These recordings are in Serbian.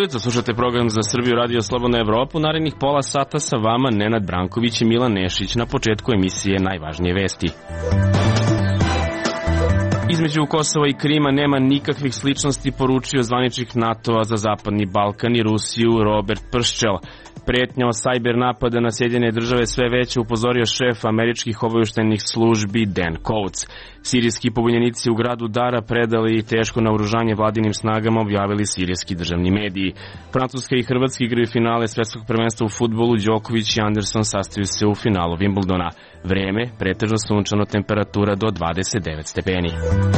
jutro, slušate program za Srbiju Radio Slobodna Evropa. U narednih pola sata sa vama Nenad Branković i Milan Nešić. Na početku emisije najvažnije vesti. Između Kosova i Krima nema nikakvih sličnosti, poručio zvaničnik NATO-a za Zapadni Balkan i Rusiju Robert Prščel. Pretnja o sajber napada na Sjedinjene Države sve veće, upozorio šef američkih obavještajnih službi Dan Coates. Sirijski pobunjenici u gradu Dara predali teško naoružanje vladinim snagama, objavili sirijski državni mediji. Francuska i Hrvatska igraju finale svetskog prvenstva u fudbalu. Đoković i Anderson sastaju se u finalu Wimbledona. Vreme, pretežno sunčano, temperatura do 29 stepeni.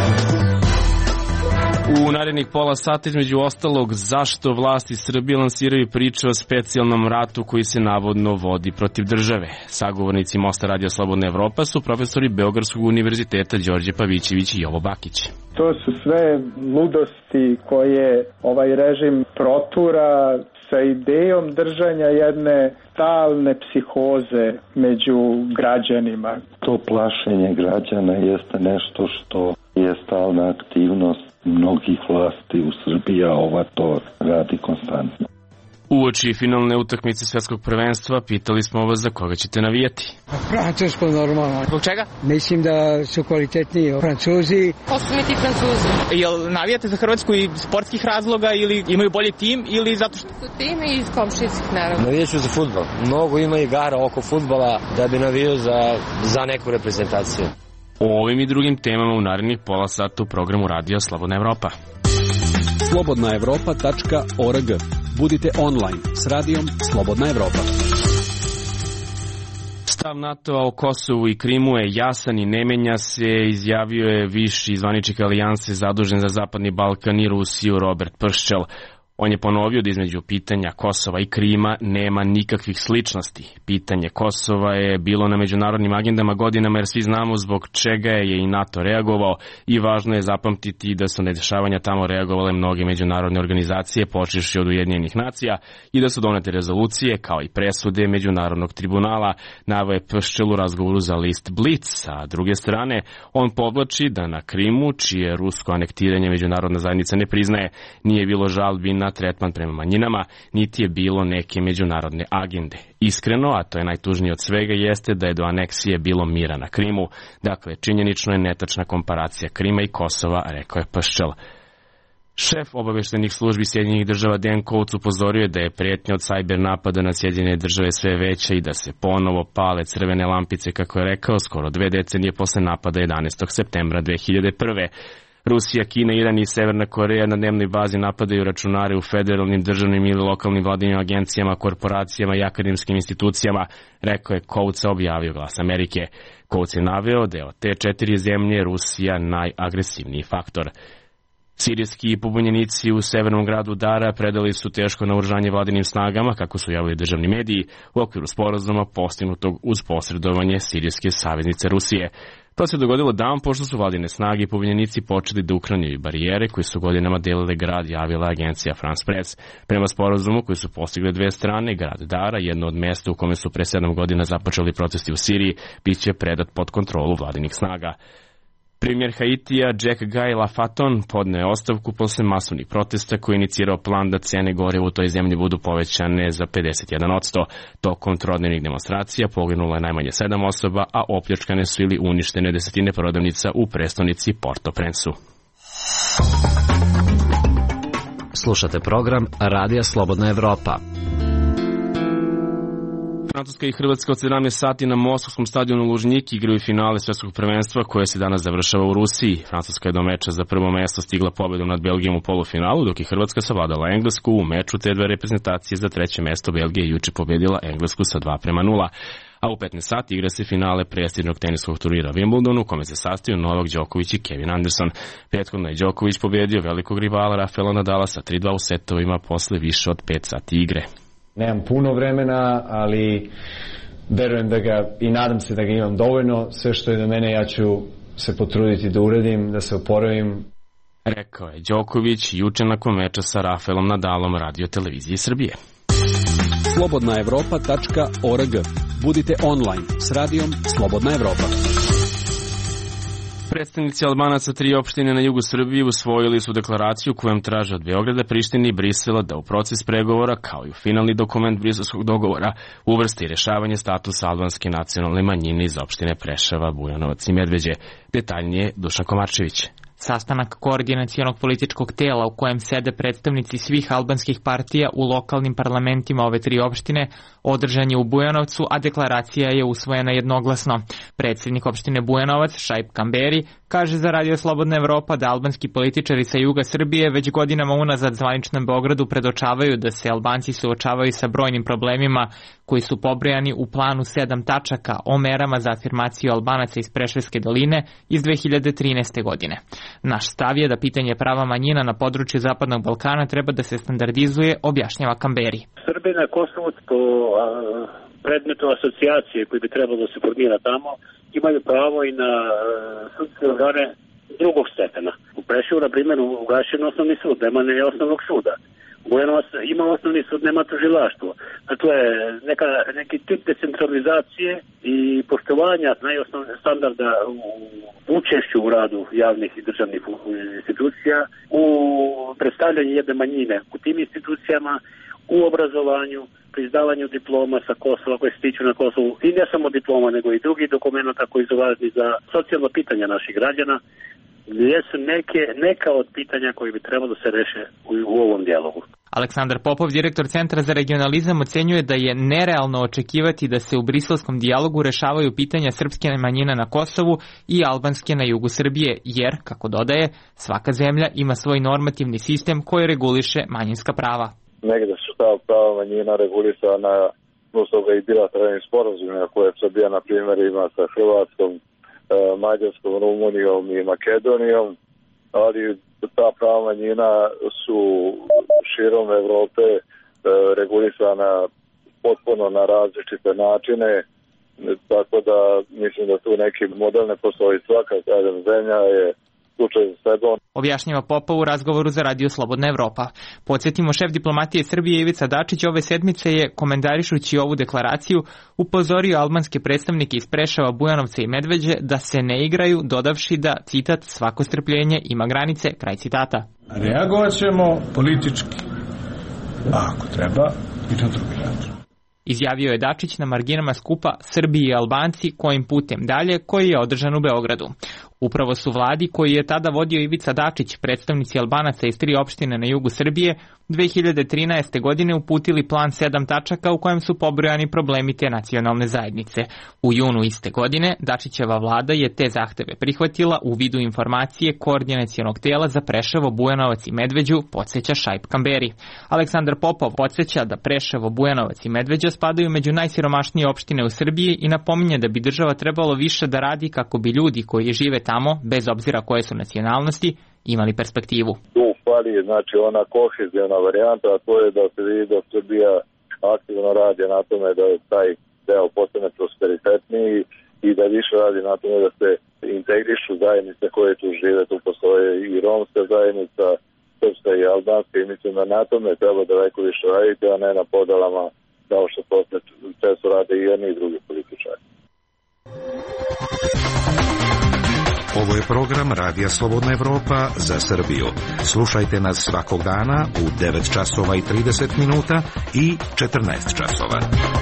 U narednih pola sata, između ostalog, zašto vlasti Srbije lansiraju priče o specijalnom ratu koji se navodno vodi protiv države. Sagovornici Mosta Radio Slobodna Evropa su profesori Beogradskog univerziteta Đorđe Pavićević i Jovo Bakić. To su sve ludosti koje ovaj režim protura sa idejom držanja jedne stalne psihoze među građanima. To plašenje građana jeste nešto što je stalna aktivnost mnogih vlasti u Srbiji, a ova to radi konstantno. Uoči finalne utakmice svetskog prvenstva pitali smo vas za koga ćete navijati. Francusko normalno. Zbog čega? Mislim da su kvalitetniji Francuzi. Ko su mi ti Francuzi? Jel navijate za Hrvatsku iz sportskih razloga ili imaju bolji tim ili zato što... Su tim i iz komšinskih naravno. Navijaću za fudbal. Mnogo ima igara oko fudbala da bi navijao za neku reprezentaciju. O ovim i drugim temama u narednih pola sata u programu Radio Slobodna Evropa. slobodnaevropa.org. Budite online s radijom Slobodna Evropa. Stav NATO-a o Kosovu i Krimu je jasan i ne menja se, izjavio je viši zvaničnik alijanse zadužen za Zapadni Balkan i Rusiju Robert Prščel. On je ponovio da između pitanja Kosova i Krima nema nikakvih sličnosti. Pitanje Kosova je bilo na međunarodnim agendama godinama, jer svi znamo zbog čega je i NATO reagovao, i važno je zapamtiti da su na dešavanja tamo reagovale mnoge međunarodne organizacije, počevši od Ujedinjenih nacija, i da su donete rezolucije kao i presude Međunarodnog tribunala, naveo je Prščel u razgovoru za list Blitz. Sa druge strane, on podvlači da na Krimu, čije rusko anektiranje međunarodna zajednica ne priznaje, nije bilo žalbi na tretman prema manjinama, niti je bilo neke međunarodne agende. Iskreno, a to je najtužnije od svega, jeste da je do aneksije bilo mira na Krimu. Dakle, činjenično je netačna komparacija Krima i Kosova, rekao je Prščel. Šef obavještajnih službi Sjedinjenih Država Dan Coates upozorio je da je pretnja od sajber napada na Sjedinjene Države sve veća i da se ponovo pale crvene lampice, kako je rekao, skoro 2 decenije posle napada 11. septembra 2001. Rusija, Kina, Iran i Severna Koreja na dnevnoj bazi napadaju računare u federalnim, državnim ili lokalnim vladinim agencijama, korporacijama i akademskim institucijama, rekao je Coates, objavio Glas Amerike. Coates je naveo da je od te 4 zemlje Rusija najagresivniji faktor. Sirijski pobunjenici u severnom gradu Dara predali su teško naoružanje vladinim snagama, kako su javili državni mediji, u okviru sporazuma postignutog uz posredovanje sirijske saveznice Rusije. To se dogodilo dan pošto su vladine snage i pobunjenici počeli da uklanjaju barijere koji su godinama delile grad, javila agencija France Press. Prema sporazumu koji su postigle 2 strane, grad Dara, jedno od mjesta u kome su pre 7 godina započeli protesti u Siriji, bit će predat pod kontrolu vladinih snaga. Premijer Haitija Jack Guy Lafaton podneo je ostavku posle masovnih protesta koji je inicirao plan da cene goriva u toj zemlji budu povećane za 51%. Tokom trodnevnih demonstracija poginulo je najmanje 7 osoba, a opljačkane su ili uništene desetine prodavnica u prestonici Port-au-Prince-u. Slušate program Radija Slobodna Evropa. Francuska i Hrvatska od 17 sati na moskovskom stadionu Lužnjik igraju finale svetskog prvenstva koje se danas završava u Rusiji. Francuska je do meča za prvo mesto stigla pobedom nad Belgijom u polufinalu, dok je Hrvatska savladala Englesku u meču te 2 reprezentacije. Za 3. mesto Belgija je juče pobedila Englesku sa 2:0. A u 15 sati igra se finale prestižnog teniskog turnira Wimbledonu, u kome se sastaju Novak Đoković i Kevin Anderson. Prethodno je Đoković pobedio velikog rivala Rafaela Nadala sa 3:2 u setovima posle više od 5 sati igre. Nemam puno vremena, ali verujem da ga i nadam se da ga imam dovoljno. Sve što je do mene ja ću se potruditi da uradim, da se oporavim. Rekao je Đoković juče nakon meča sa Rafaelom Nadalom Radio televizije Srbije. slobodnaevropa.org. Budite online s radijom Slobodna Evropa. Predstavnici Albanaca 3 opštine na jugu Srbije usvojili su deklaraciju kojom traže od Beograda, Prištine i Brisela da u proces pregovora, kao i u finalni dokument briselskog dogovora, uvrsti rešavanje statusa albanske nacionalne manjine iz opštine Preševa, Bujanovac i Medveđe. Detaljnije Dušan Komarčević. Sastanak koordinacionog političkog tela u kojem sede predstavnici svih albanskih partija u lokalnim parlamentima ove 3 opštine održan je u Bujanovcu, a deklaracija je usvojena jednoglasno. Predsjednik opštine Bujanovac, Šaip Kamberi, kaže za Radio Slobodna Evropa da albanski političari sa juga Srbije već godinama unazad zvaničnom Beogradu predočavaju da se Albanci suočavaju sa brojnim problemima koji su pobrojani u planu 7 tačaka o merama za afirmaciju Albanaca iz Preševske doline iz 2013. godine. Naš stav je da pitanje prava manjina na području Zapadnog Balkana treba da se standardizuje, objašnjava Kamberi. Srbi na Kosovu po predmetu asocijacije koji bi trebalo da se formira tamo imaju pravo i na sudske organe drugog stepena. U Preševu, na primjer, ugašen osnovni sud, nema ne osnovnog suda. Bujanovac ima osnovni sud, nema tužilaštvo. Dakle, neki tip decentralizacije i poštovanja najosnovnih standarda u učešću u radu javnih i državnih institucija, u predstavljanju jedne manjine u tim institucijama, u obrazovanju, priznavanju diploma sa Kosova koje se tiču na Kosovu i ne samo diploma, nego i drugih dokumenta koji su važni za socijalno pitanja naših građana, jesu neka od pitanja koji bi trebalo da se reše u ovom dijalogu. Aleksandar Popov, direktor Centra za regionalizam, ocenjuje da je nerealno očekivati da se u briselskom dijalogu rešavaju pitanja srpske manjine na Kosovu i albanske na jugu Srbije, jer, kako dodaje, svaka zemlja ima svoj normativni sistem koji reguliše manjinska prava. Negde su ta prava manjina regulisana usloga i bilateralnim sporazumima koje Srbija, na primjer, ima sa Hrvatskom, Mađarskom, Rumunijom i Makedonijom, ali ta prava manjina su širom Evrope regulisana potpuno na različite načine, tako da mislim da tu neki model ne postoji. Svaka zemlja je slučaj za sebe. Objašnjava Popov u razgovoru za Radio Slobodna Evropa. Podsjetimo, šef diplomatije Srbije Ivica Dačić ove sedmice je, komentarišući ovu deklaraciju, upozorio albanske predstavnike iz Preševa, Bujanovca i Medveđe da se ne igraju, dodavši da, citat, svako strpljenje ima granice, kraj citata. Reagovat ćemo politički, a ako treba i na drugi način. Izjavio je Dačić na marginama skupa Srbiji i Albanci kojim putem dalje, koji je održan u Beogradu. Upravo su vladi koji je tada vodio Ivica Dačić, predstavnici Albanaca iz 3 opštine na jugu Srbije, 2013. godine uputili plan 7 tačaka u kojem su pobrojani problemi te nacionalne zajednice. U junu iste godine Dačićeva vlada je te zahteve prihvatila u vidu informacije koordinacionog tela za Preševo, Bujanovac i Medveđu, podsjeća Šaip Kamberi. Aleksandar Popov podsjeća da Preševo, Bujanovac i Medveđa spadaju među najsiromašnije opštine u Srbiji i napominje da bi država trebalo više da radi kako bi ljudi koji žive tamo, bez obzira koje su nacionalnosti, imali perspektivu. Tu fali znači ona kohezijona varijanta, a to je da se vidi da Srbija aktivno radi na tome da je taj deo postane prosperitetniji i da više radi na tome da se integrišu zajednice koje tu žive. Tu postoje i romska zajednica, srpska i albanska, i mislim da na tome treba daleko više raditi, a ne na podelama kao što to često rade i jedni i drugi političari. Ovo je program Radija Slobodna Evropa za Srbiju. Slušajte nas svakog dana u 9 časova i 30 minuta i 14 časova.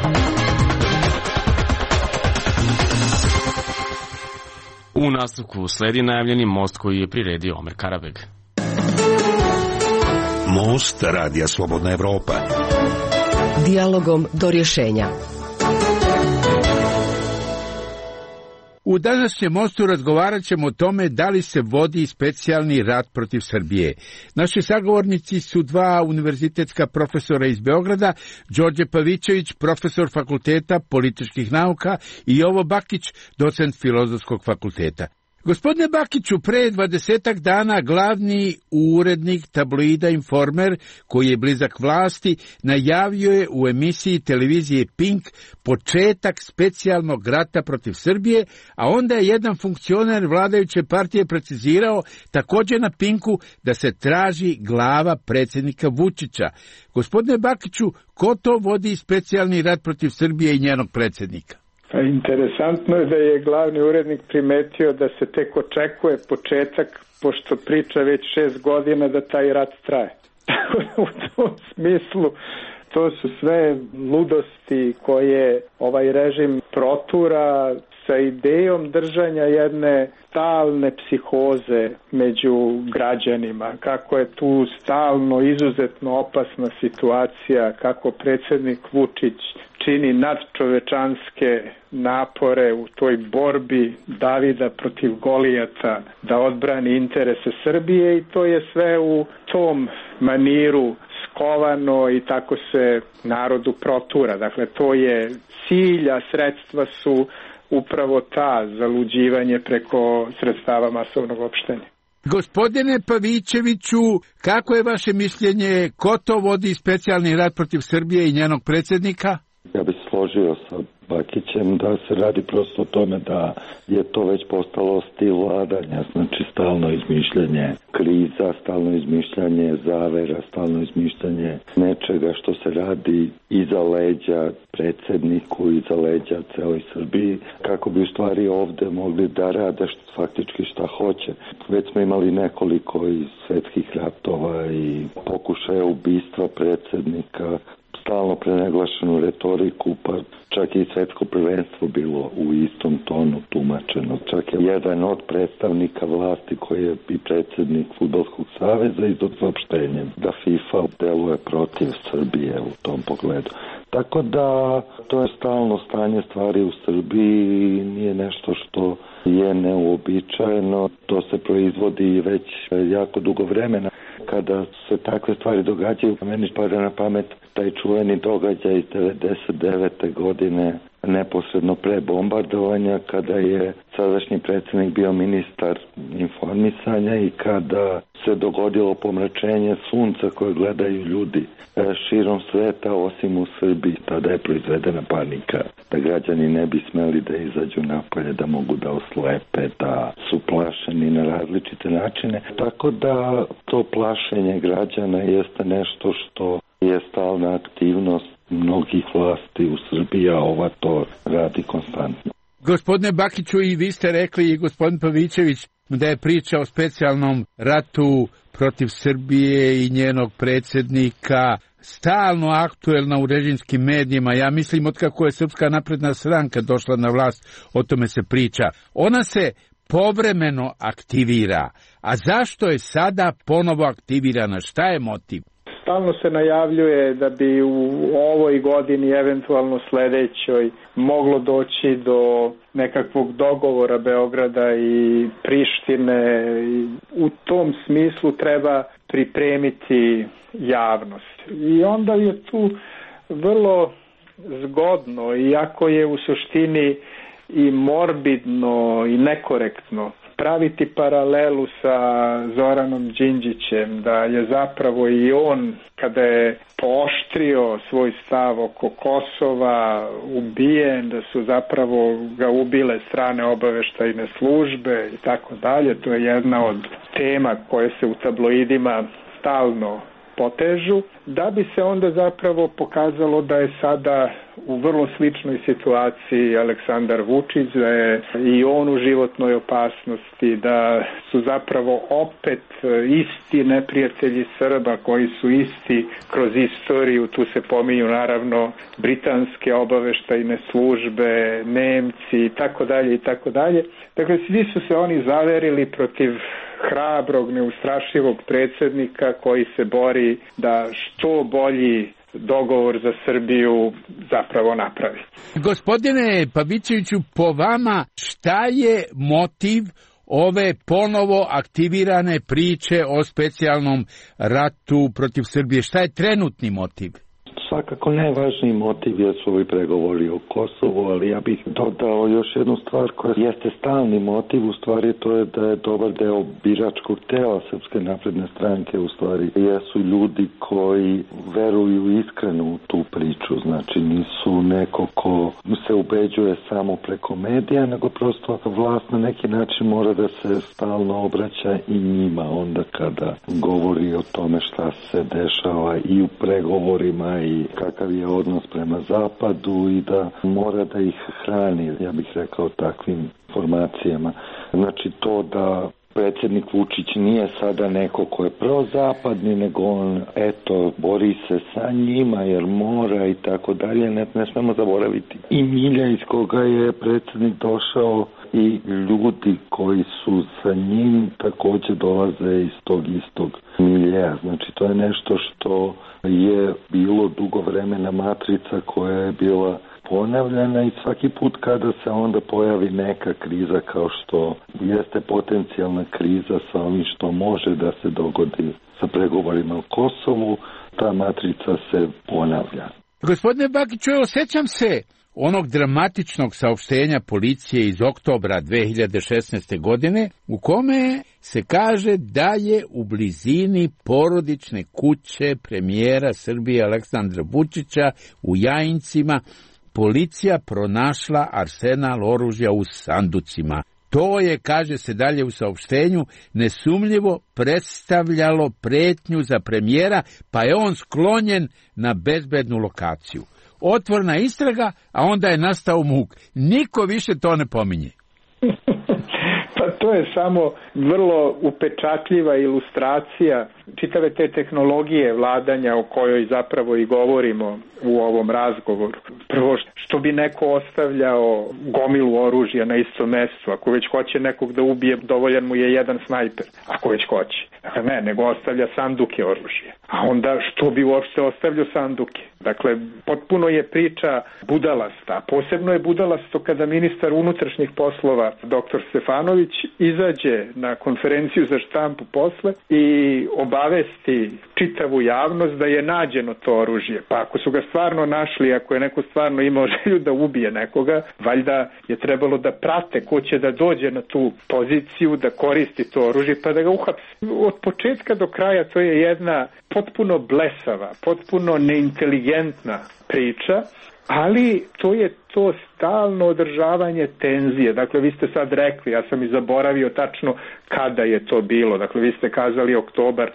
U nastavku sledi najavljeni most koji je priredio Omer Karabeg. Most Radija Slobodna Evropa. Dijalogom do rješenja. U današnjem mostu razgovarat ćemo o tome da li se vodi specijalni rat protiv Srbije. Naši sagovornici su 2 univerzitetska profesora iz Beograda, Đorđe Pavićević, profesor Fakulteta političkih nauka, i Jovo Bakić, docent Filozofskog fakulteta. Gospodine Bakiću, pre 20 dana glavni urednik tabloida Informer, koji je blizak vlasti, najavio je u emisiji televizije Pink početak specijalnog rata protiv Srbije, a onda je jedan funkcioner vladajuće partije precizirao također na Pinku da se traži glava predsjednika Vučića. Gospodine Bakiću, ko to vodi specijalni rat protiv Srbije i njenog predsjednika? Interesantno je da je glavni urednik primetio da se tek očekuje početak, pošto priča već 6 godina da taj rat traje. U tom smislu to su sve ludosti koje ovaj režim protura sa idejom držanja jedne stalne psihoze među građanima, kako je tu stalno izuzetno opasna situacija, kako predsjednik Vučić čini nadčovečanske napore u toj borbi Davida protiv Golijata da odbrani interese Srbije, i to je sve u tom maniru skovano i tako se narodu protura. Dakle, to je cilj, a sredstva su upravo ta, zaluđivanje preko sredstava masovnog opštenja. Gospodine Pavićeviću, kako je vaše mišljenje, ko to vodi specijalni rat protiv Srbije i njenog predsjednika? Ja bih složio sa Bakićem da se radi prosto o tome da je to već postalo stil vladanja, znači stalno izmišljanje kriza, stalno izmišljanje zavera, stalno izmišljanje nečega što se radi iza leđa predsjedniku, iza leđa celoj Srbiji, kako bi u stvari ovde mogli da rade faktički šta hoće. Već smo imali nekoliko i svetskih ratova i pokušaja ubistva predsjednika, stalno prenaglašenu retoriku, pa čak i svetsko prvenstvo bilo u istom tonu tumačeno. Čak je jedan od predstavnika vlasti koji je i predsjednik Fudbalskog saveza i saopštenjem da FIFA deluje protiv Srbije u tom pogledu. Tako da to je stalno stanje stvari u Srbiji, nije nešto što je neuobičajeno, to se proizvodi već jako dugo vremena. Kada se takve stvari događaju, meni pada na pamet taj čuveni događaj iz 99. godine, neposredno pre bombardovanja, kada je sadašnji predsjednik bio ministar informisanja i kada se dogodilo pomračenje sunca koje gledaju ljudi širom sveta, osim u Srbiji. Tada je proizvedena panika da građani ne bi smeli da izađu napolje, da mogu da oslepe, da su plašeni na različite načine. Tako da to plašenje građana jeste nešto što je stalna aktivnost mnogih vlasti u Srbiji, a ova to radi konstantno. Gospodine Bakiću, i vi ste rekli, i gospodin Pavićević, da je priča o specijalnom ratu protiv Srbije i njenog predsjednika stalno aktuelna u režimskim medijima. Ja mislim, otkako je Srpska napredna stranka došla na vlast, o tome se priča. Ona se povremeno aktivira. A zašto je sada ponovo aktivirana? Šta je motiv? Stalno se najavljuje da bi u ovoj godini, eventualno sledećoj, moglo doći do nekakvog dogovora Beograda i Prištine. U tom smislu treba pripremiti javnost. I onda je tu vrlo zgodno, iako je u suštini i morbidno i nekorektno, praviti paralelu sa Zoranom Đinđićem, da je zapravo i on, kada je pooštrio svoj stav oko Kosova, ubijen, da su zapravo ga ubile strane obaveštajne službe i tako dalje. To je jedna od tema koje se u tabloidima stalno potežu, da bi se onda zapravo pokazalo da je sada u vrlo sličnoj situaciji Aleksandar Vučić, da je i on u životnoj opasnosti, da su zapravo opet isti neprijatelji Srba koji su isti kroz istoriju. Tu se pominju naravno britanske obaveštajne službe, Nemci i tako dalje i tako dalje. Dakle, svi su se oni zaverili protiv hrabrog, neustrašivog predsjednika koji se bori da što bolji dogovor za Srbiju zapravo napravi. Gospodine Pavićeviću, po vama šta je motiv ove ponovo aktivirane priče o specijalnom ratu protiv Srbije? Šta je trenutni motiv? Svakako najvažniji motiv jesu ovi pregovori o Kosovu, ali ja bih dodao još jednu stvar koja jeste stalni motiv, u stvari to je da je dobar deo biračkog tela Srpske napredne stranke, u stvari jesu ljudi koji veruju iskreno u tu priču, znači nisu neko ko se ubeđuje samo preko medija, nego prosto vlast na neki način mora da se stalno obraća i njima onda kada govori o tome šta se dešava i u pregovorima i i kakav je odnos prema zapadu i da mora da ih hrani, ja bih rekao, takvim informacijama. Znači to da predsjednik Vučić nije sada neko ko je prozapadni, nego on, bori se sa njima jer mora i tako dalje. Ne smemo zaboraviti i milja iz koga je predsjednik došao i ljudi koji su sa njim također dolaze iz tog istog miljeja. Znači to je nešto što je bilo dugo vremena matrica koja je bila ponavljana i svaki put kada se onda pojavi neka kriza kao što jeste potencijalna kriza sa ovim što može da se dogodi sa pregovorima o Kosovu, ta matrica se ponavlja. Gospodine Bakiću, osjećam se onog dramatičnog saopštenja policije iz oktobra 2016. godine u kome se kaže da je u blizini porodične kuće premijera Srbije Aleksandra Vučića u Jajincima policija pronašla arsenal oružja u sanducima. To je, kaže se dalje u saopštenju, nesumnjivo predstavljalo pretnju za premijera, pa je on sklonjen na bezbednu lokaciju. Otvorena istraga, a onda je nastao muk. Niko više to ne pominje. Pa to je samo vrlo upečatljiva ilustracija čitave te tehnologije vladanja o kojoj zapravo i govorimo u ovom razgovoru. Prvo, što bi neko ostavljao gomilu oružja na istom mestu? Ako već hoće nekog da ubije, dovoljan mu je jedan snajper, ako već hoće. Dakle, ne, nego ostavlja sanduke oružja. A onda što bi uopšte ostavljao sanduke? Dakle, potpuno je priča budalasta. Posebno je budalasto kada ministar unutrašnjih poslova, dr. Stefanović, izađe na konferenciju za štampu posle i obavesti čitavu javnost da je nađeno to oružje. Pa ako su ga stvarno našli, ako je neko stvarno imao želju da ubije nekoga, valjda je trebalo da prate ko će da dođe na tu poziciju, da koristi to oružje, pa da ga uhapse. Od početka do kraja to je jedna potpuno blesava, potpuno neinteligentna priča, ali to je to stalno održavanje tenzije. Dakle, vi ste sad rekli, ja sam i zaboravio tačno kada je to bilo. Dakle, vi ste kazali oktobar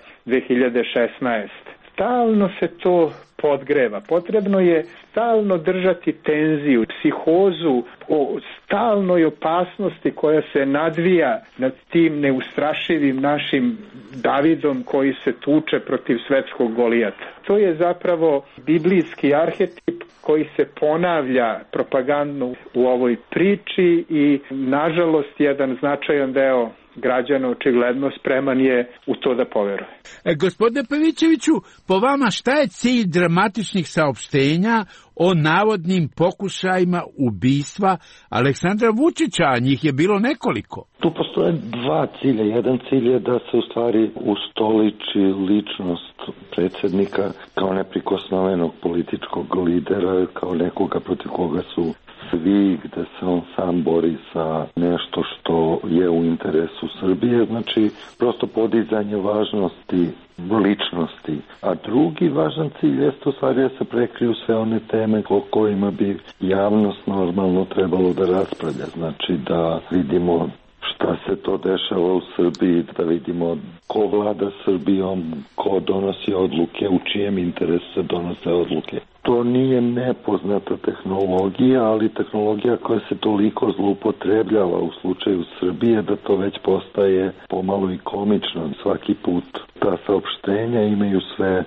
2016. Stalno se to podgreva. Potrebno je stalno držati tenziju, psihozu o stalnoj opasnosti koja se nadvija nad tim neustrašivim našim Davidom koji se tuče protiv svetskog Golijata. To je zapravo biblijski arhetip koji se ponavlja propagandno u ovoj priči i nažalost jedan značajan deo građana očigledno spreman je u to da poveruje. Gospodine Pavićeviću, po vama šta je cilj dramatičnih saopštenja o navodnim pokušajima ubistva Aleksandra Vučića, a njih je bilo nekoliko? Tu postoje dva cilja. Jedan cilj je da se u stvari ustoliči ličnost predsjednika kao neprikosnovenog političkog lidera, kao nekoga protiv koga su svi, gde se on sam bori sa nešto što je u interesu Srbije, znači prosto podizanje važnosti ličnosti. A drugi važan cilj jeste u stvari da se prekriju sve one teme o kojima bi javnost normalno trebalo da raspravlja. Znači da vidimo šta se to dešava u Srbiji, da vidimo ko vlada Srbijom, ko donosi odluke, u čijem interesu se donose odluke. To nije nepoznata tehnologija, ali tehnologija koja se toliko zloupotrebljava u slučaju Srbije da to već postaje pomalo i komično. Svaki put ta saopštenja imaju sve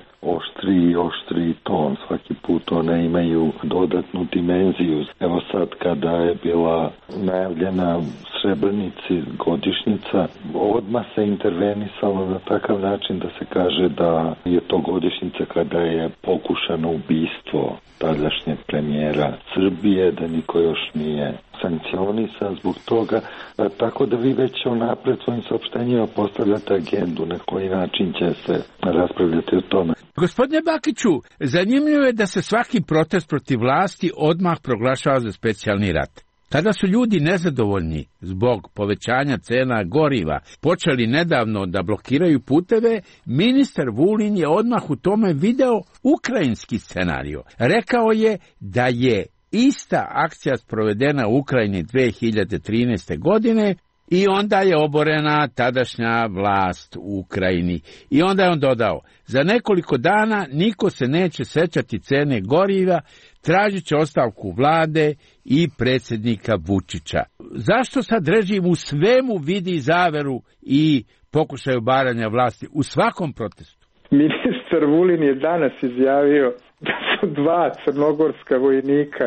oštri ton. Svaki put one imaju dodatnu dimenziju. Evo sad kada je bila najavljena Srebrenici godišnjica, odmah se intervenisalo na takav način da se kaže da je to godišnjica kada je pokušano ubistvo tadašnjeg premijera Srbije, da niko još nije sankcionisan zbog toga, tako da vi već unapred svojim saopštenjima postavljate agendu na koji način će se raspravljati o tome. Gospodine Bakiću, zanimljivo je da se svaki protest protiv vlasti odmah proglašava za specijalni rat. Kada su ljudi nezadovoljni zbog povećanja cena goriva počeli nedavno da blokiraju puteve, ministar Vulin je odmah u tome video ukrajinski scenario. Rekao je da je ista akcija sprovedena u Ukrajini 2013. godine I onda je oborena tadašnja vlast u Ukrajini. I onda je on dodao, za nekoliko dana niko se neće sećati cene goriva, tražit će ostavku vlade i predsjednika Vučića. Zašto sad režim u svemu vidi zaveru i pokušaj obaranja vlasti u svakom protestu? Ministar Vulin je danas izjavio da su 2 crnogorska vojnika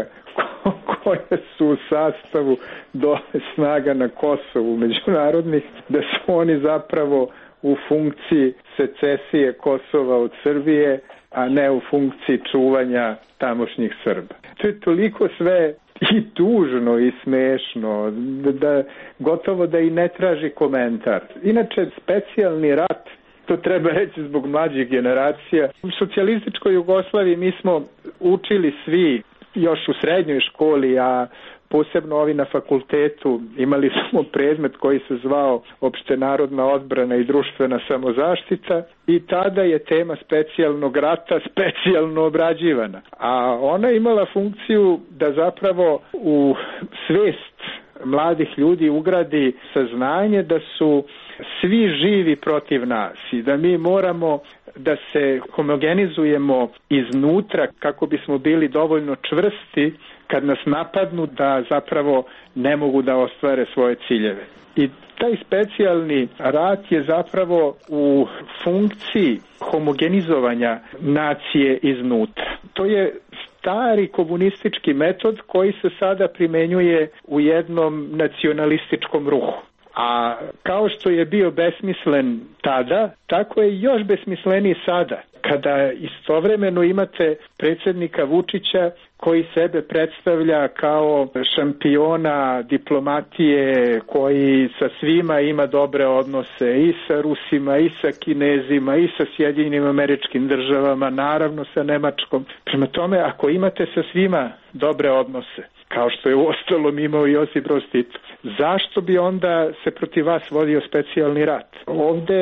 koje su u sastavu dole snaga na Kosovu međunarodnih, da su oni zapravo u funkciji secesije Kosova od Srbije, a ne u funkciji čuvanja tamošnjih Srba. To je toliko sve i tužno i smešno, da gotovo da i ne traži komentar. Inače, specijalni rat, to treba reći zbog mlađih generacija. U socijalističkoj Jugoslaviji mi smo učili svi još u srednjoj školi, a posebno ovi na fakultetu, imali smo predmet koji se zvao opštenarodna odbrana i društvena samozaštita i tada je tema specijalnog rata specijalno obrađivana. A ona je imala funkciju da zapravo u svest mladih ljudi ugradi saznanje da su svi živi protiv nas i da mi moramo da se homogenizujemo iznutra kako bismo bili dovoljno čvrsti kad nas napadnu da zapravo ne mogu da ostvare svoje ciljeve. I taj specijalni rat je zapravo u funkciji homogenizovanja nacije iznutra. To je stari komunistički metod koji se sada primenjuje u jednom nacionalističkom ruhu. A kao što je bio besmislen tada, tako je još besmisleniji sada, kada istovremeno imate predsjednika Vučića koji sebe predstavlja kao šampiona diplomatije, koji sa svima ima dobre odnose, i sa Rusima, i sa Kinezima, i sa Sjedinjenim Američkim Državama, naravno sa Nemačkom. Prema tome, ako imate sa svima dobre odnose, kao što je uostalom imao Josip Broz Tito, zašto bi onda se protiv vas vodio specijalni rat? Ovde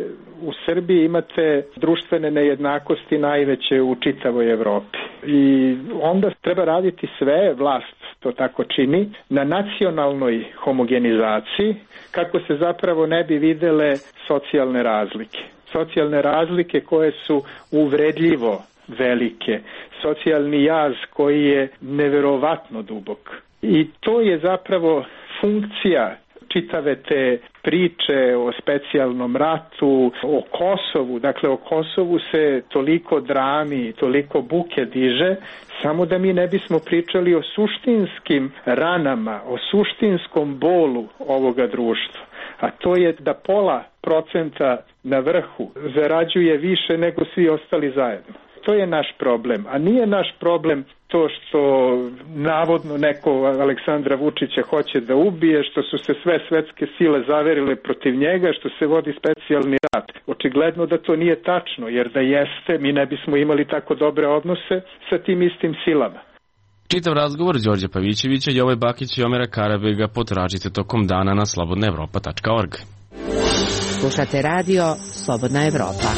u Srbiji imate društvene nejednakosti najveće u čitavoj Evropi. I onda treba raditi sve, vlast to tako čini, na nacionalnoj homogenizaciji kako se zapravo ne bi videle socijalne razlike. Socijalne razlike koje su uvredljivo velike, socijalni jaz koji je neverovatno dubok. I to je zapravo funkcija čitave te priče o specijalnom ratu, o Kosovu. Dakle, o Kosovu se toliko drami, toliko buke diže, samo da mi ne bismo pričali o suštinskim ranama, o suštinskom bolu ovoga društva. A to je da 0,5% na vrhu zarađuje više nego svi ostali zajedno. To je naš problem, a nije naš problem to što navodno neko Aleksandra Vučića hoće da ubije, što su se sve svetske sile zaverile protiv njega, što se vodi specijalni rat. Očigledno da to nije tačno, jer da jeste, mi ne bismo imali tako dobre odnose sa tim istim silama. Čitav razgovor Đorđa Pavićevića, Jove Bakić i Omera Karabega potražite tokom dana na slobodnaevropa.org. Slušate radio Slobodna Evropa.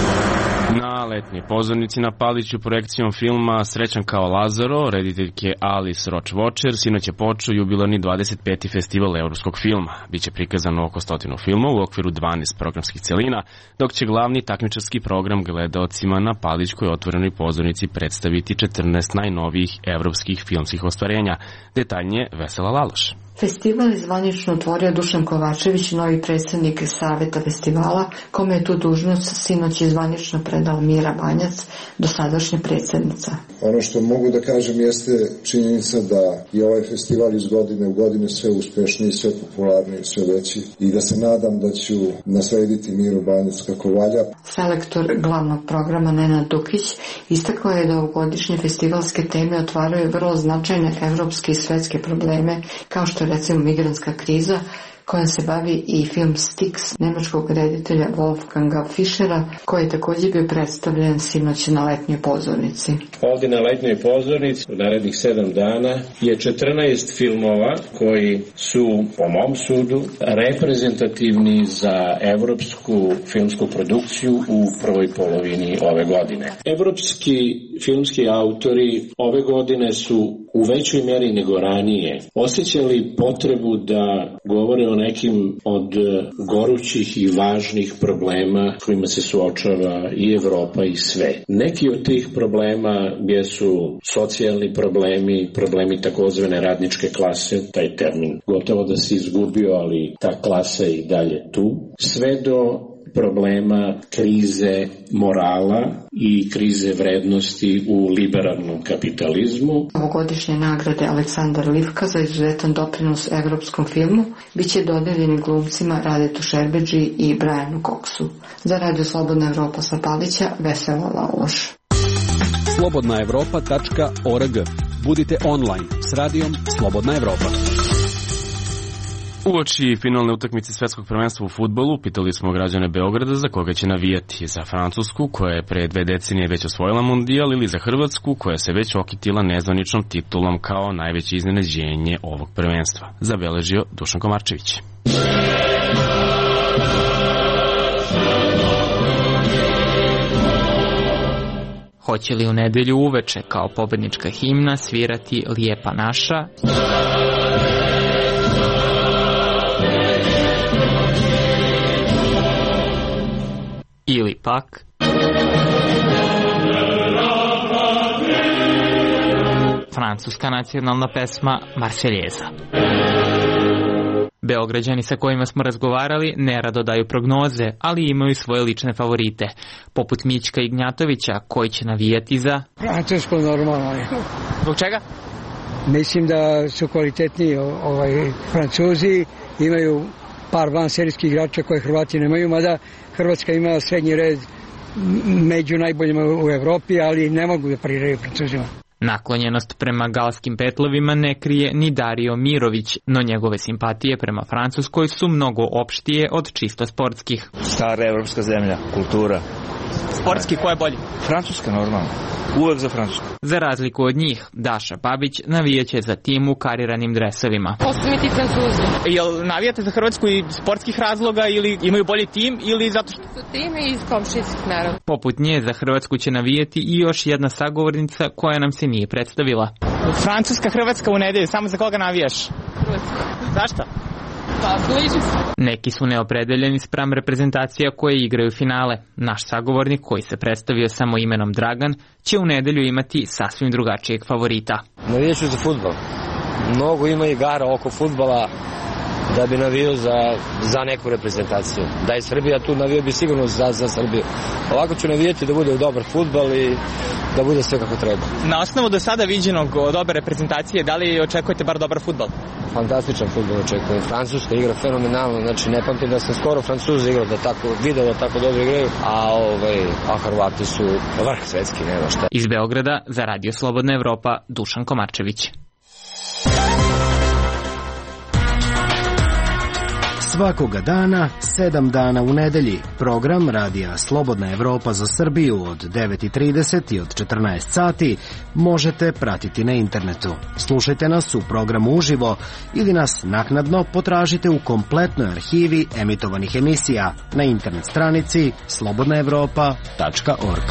Na letnjoj pozornici na Paliću projekcijom filma Srećan kao Lazaro, rediteljke Alice Roach-Vočer, sinoć je počeo jubilarni 25. festival evropskog filma. Biće prikazano oko 100 filma u okviru 12 programskih celina, dok će glavni takmičarski program gledaocima na Palićkoj otvorenoj pozornici predstaviti 14 najnovijih evropskih filmskih ostvarenja. Detaljnije Vesela Laloš. Festival je zvanično otvorio Dušan Kovačević, novi predsjednik Saveta festivala, kome je tu dužnost sinoć zvanično predao Mira Banjac, dosadašnja predsjednica. Ono što mogu da kažem jeste činjenica da je ovaj festival iz godine u godine sve uspešniji, sve popularniji, sve veći i da se nadam da ću naslediti Miru Banjac kako valja. Selektor glavnog programa Nenad Dukić istakao je da ovogodišnje festivalske teme otvaraju vrlo značajne evropske i svetske probleme, kao što recimo migrantska kriza, kojom se bavi i film Styx nemačkog reditelja Wolfganga Fischera, koji je također bio predstavljen sinoć na letnjoj pozornici. Ovdje na letnjoj pozornici u narednih 7 dana je 14 filmova koji su, po mom sudu, reprezentativni za evropsku filmsku produkciju u prvoj polovini ove godine. Evropski filmski autori ove godine su u većoj mjeri nego ranije osjećali potrebu da govore o nekim od gorućih i važnih problema kojima se suočava i Evropa i sve. Neki od tih problema jesu socijalni problemi, problemi takozvane radničke klase, taj termin gotovo da se izgubio, ali ta klasa je i dalje tu, sve do problema krize morala i krize vrednosti u liberalnom kapitalizmu. Ovogodišnje nagrade Aleksandar Livka za izuzetan doprinos evropskom filmu biće dodeljeni glumcima Radetu Šerbeđi i Brianu Coxu. Za Radio Slobodna Evropa sa Palića, Vesela Laloš. slobodnaevropa.org. Budite online s radijom Slobodna Evropa. Uoči finalne utakmice svetskog prvenstva u fudbalu pitali smo građane Beograda za koga će navijati, za Francusku koja je pre 2 decenije već osvojila mundijal ili za Hrvatsku koja se već okitila nezvaničnom titulom kao najveće iznenađenje ovog prvenstva, zabeležio Dušan Komarčević. Hoće li u nedelju uveče kao pobednička himna svirati Lijepa naša? Ili pak francuska nacionalna pesma Marseljeza. Beograđani sa kojima smo razgovarali nerado daju prognoze, ali imaju svoje lične favorite, poput Mićka Ignjatovića koji će navijati za Francusko normalno. Zbog čega? Mislim da su kvalitetniji Francuzi, imaju par vanserijskih igrača koje Hrvati nemaju, mada Hrvatska ima srednji red među najboljima u Evropi, ali ne mogu da pariraju Francuzima. Naklonjenost prema galskim petlovima ne krije ni Dario Mirović, no njegove simpatije prema Francuskoj su mnogo opštije od čisto sportskih. Stara evropska zemlja, kultura. Sportski, ko je bolji? Francuska, normalno. Uvek za Francusku. Za razliku od njih, Daša Babić navijaće za tim u kariranim dresovima. Ko su mi ti Francuzi? Jel navijate za Hrvatsku iz sportskih razloga ili imaju bolji tim ili zato što su tim iz komšijskih naroda? Poput nje za Hrvatsku će navijeti i još jedna sagovornica koja nam se nije predstavila. Francuska, Hrvatska u nedelju, samo za koga navijaš? Hrvatska. Zašto? Pa, bliži se. Neki su neopredeljeni spram reprezentacija koje igraju finale. Naš sagovornik, koji se predstavio samo imenom Dragan, će u nedelju imati sasvim drugačijeg favorita. Navijaću za fudbal. Mnogo ima igara oko fudbala da bi navio za neku reprezentaciju. Da je Srbija tu, navio bi sigurno za Srbiju. Ovako ću navijati da bude dobar fudbal i da bude sve kako treba. Na osnovu do sada viđenog dobre reprezentacije, da li očekujete bar dobar fudbal? Fantastičan fudbal očekujem. Francuska igra fenomenalno, znači ne pamtim da sam skoro Francuza igrao video da tako dobro igraju, a Hrvati su vrh svetski, nema šta. Iz Beograda za Radio Slobodna Evropa, Dušan Komarčević. Svakoga dana, 7 dana u nedelji. Program Radija Slobodna Evropa za Srbiju od 9:30 i od 14 sati možete pratiti na internetu. Slušajte nas u programu uživo ili nas naknadno potražite u kompletnoj arhivi emitovanih emisija na internet stranici slobodnaevropa.org.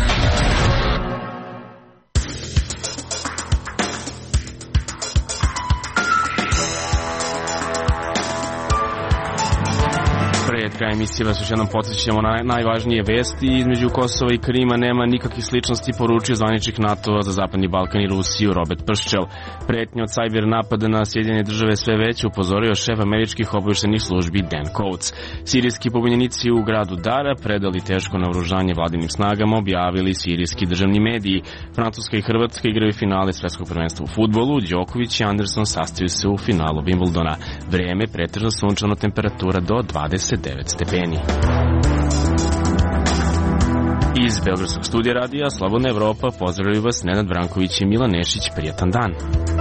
Kraj emisije vas još jednom podsjećamo na najvažnije vesti. Između Kosova i Krima nema nikakvih sličnosti, poručio zvaničnik NATO za Zapadni Balkan i Rusiju Robert Prščel. Pretnje od sajber napada na Sjedinjene države sve veće, upozorio šef američkih obavještajnih službi Dan Coates. Sirijski pobunjenici u gradu Dara predali teško naoružanje vladinim snagama, objavili sirijski državni mediji. Francuska i Hrvatska igraju finale svetskog prvenstva u fudbalu. Đoković i Anderson sastaju se u finalu Wimbledona. Vreme pretežno sunčano, temperatura do 29 stepeni. Iz Beogradskog studija radija Slobodna Evropa pozdravljaju vas Nenad Branković i Milan Nešić. Prijatan dan.